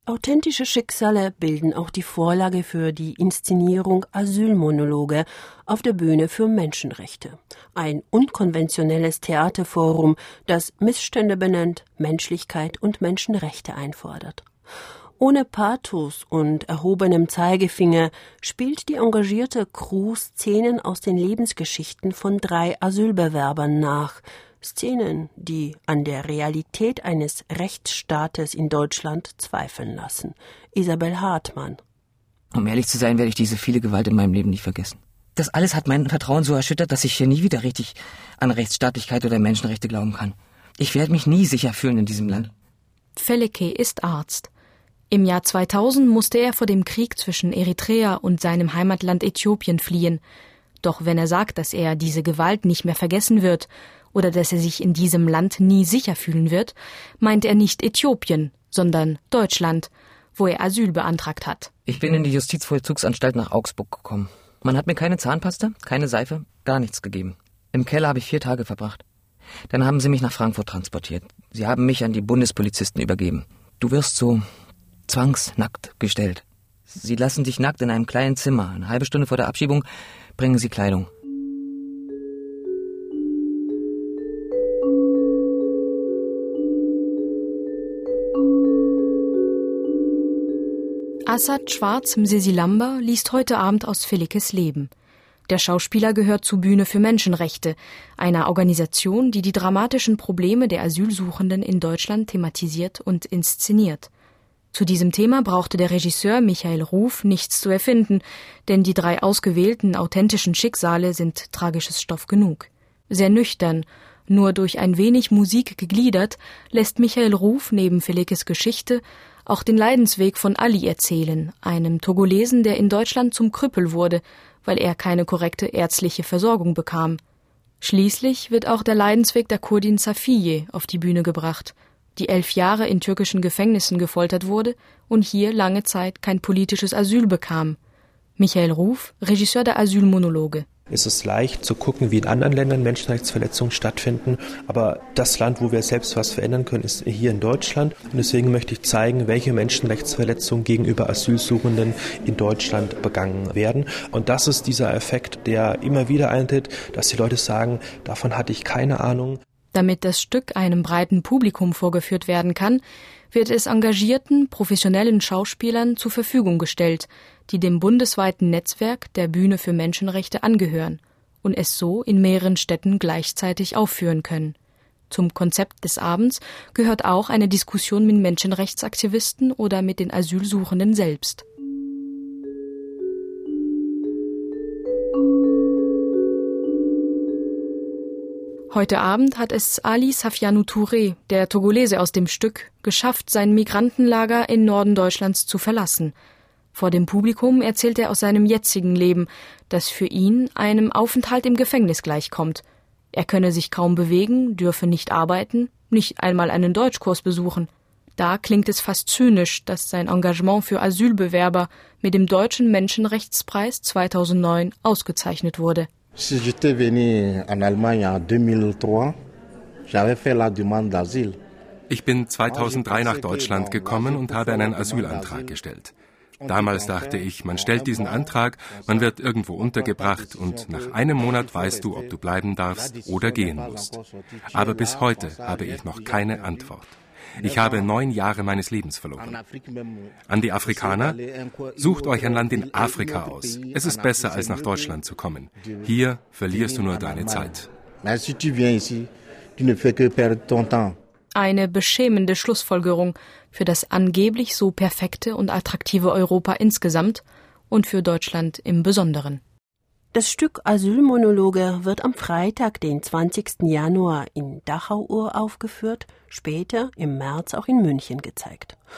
Authentische Schicksale bilden auch die Vorlage für die Inszenierung Asylmonologe auf der Bühne für Menschenrechte. Ein unkonventionelles Theaterforum, das Missstände benennt, Menschlichkeit und Menschenrechte einfordert. Ohne Pathos und erhobenem Zeigefinger spielt die engagierte Crew Szenen aus den Lebensgeschichten von 3 Asylbewerbern nach. Szenen, die an der Realität eines Rechtsstaates in Deutschland zweifeln lassen. Isabel Hartmann. Um ehrlich zu sein, werde ich diese viele Gewalt in meinem Leben nicht vergessen. Das alles hat mein Vertrauen so erschüttert, dass ich hier nie wieder richtig an Rechtsstaatlichkeit oder Menschenrechte glauben kann. Ich werde mich nie sicher fühlen in diesem Land. Feleke ist Arzt. Im Jahr 2000 musste er vor dem Krieg zwischen Eritrea und seinem Heimatland Äthiopien fliehen. Doch wenn er sagt, dass er diese Gewalt nicht mehr vergessen wird oder dass er sich in diesem Land nie sicher fühlen wird, meint er nicht Äthiopien, sondern Deutschland, wo er Asyl beantragt hat. Ich bin in die Justizvollzugsanstalt nach Augsburg gekommen. Man hat mir keine Zahnpasta, keine Seife, gar nichts gegeben. Im Keller habe ich 4 Tage verbracht. Dann haben sie mich nach Frankfurt transportiert. Sie haben mich an die Bundespolizisten übergeben. Du wirst so zwangsnackt gestellt. Sie lassen dich nackt in einem kleinen Zimmer. Eine halbe Stunde vor der Abschiebung bringen sie Kleidung. Assad Schwarz-Msesilamba liest heute Abend aus Felekes Leben. Der Schauspieler gehört zur Bühne für Menschenrechte, einer Organisation, die die dramatischen Probleme der Asylsuchenden in Deutschland thematisiert und inszeniert. Zu diesem Thema brauchte der Regisseur Michael Ruf nichts zu erfinden, denn die 3 ausgewählten, authentischen Schicksale sind tragisches Stoff genug. Sehr nüchtern, nur durch ein wenig Musik gegliedert, lässt Michael Ruf neben Felekes Geschichte auch den Leidensweg von Ali erzählen, einem Togolesen, der in Deutschland zum Krüppel wurde, weil er keine korrekte ärztliche Versorgung bekam. Schließlich wird auch der Leidensweg der Kurdin Safiye auf die Bühne gebracht, die 11 Jahre in türkischen Gefängnissen gefoltert wurde und hier lange Zeit kein politisches Asyl bekam. Michael Ruf, Regisseur der Asylmonologe. Es ist leicht zu gucken, wie in anderen Ländern Menschenrechtsverletzungen stattfinden, aber das Land, wo wir selbst was verändern können, ist hier in Deutschland. Und deswegen möchte ich zeigen, welche Menschenrechtsverletzungen gegenüber Asylsuchenden in Deutschland begangen werden. Und das ist dieser Effekt, der immer wieder eintritt, dass die Leute sagen, davon hatte ich keine Ahnung. Damit das Stück einem breiten Publikum vorgeführt werden kann, wird es engagierten, professionellen Schauspielern zur Verfügung gestellt, die dem bundesweiten Netzwerk der Bühne für Menschenrechte angehören und es so in mehreren Städten gleichzeitig aufführen können. Zum Konzept des Abends gehört auch eine Diskussion mit Menschenrechtsaktivisten oder mit den Asylsuchenden selbst. Heute Abend hat es Ali Safianou Touré, der Togolese aus dem Stück, geschafft, sein Migrantenlager in Norden Deutschlands zu verlassen. Vor dem Publikum erzählt er aus seinem jetzigen Leben, das für ihn einem Aufenthalt im Gefängnis gleichkommt. Er könne sich kaum bewegen, dürfe nicht arbeiten, nicht einmal einen Deutschkurs besuchen. Da klingt es fast zynisch, dass sein Engagement für Asylbewerber mit dem Deutschen Menschenrechtspreis 2009 ausgezeichnet wurde. Si j'étais venu en Allemagne en 2003, j'avais fait la demande d'asile. Ich bin 2003 nach Deutschland gekommen und habe einen Asylantrag gestellt. Damals dachte ich, man stellt diesen Antrag, man wird irgendwo untergebracht und nach einem Monat weißt du, ob du bleiben darfst oder gehen musst. Aber bis heute habe ich noch keine Antwort. Ich habe 9 Jahre meines Lebens verloren. An die Afrikaner: Sucht euch ein Land in Afrika aus. Es ist besser, als nach Deutschland zu kommen. Hier verlierst du nur deine Zeit. Eine beschämende Schlussfolgerung für das angeblich so perfekte und attraktive Europa insgesamt und für Deutschland im Besonderen. Das Stück Asylmonologe wird am Freitag, den 20. Januar in Dachau uraufgeführt, später im März auch in München gezeigt.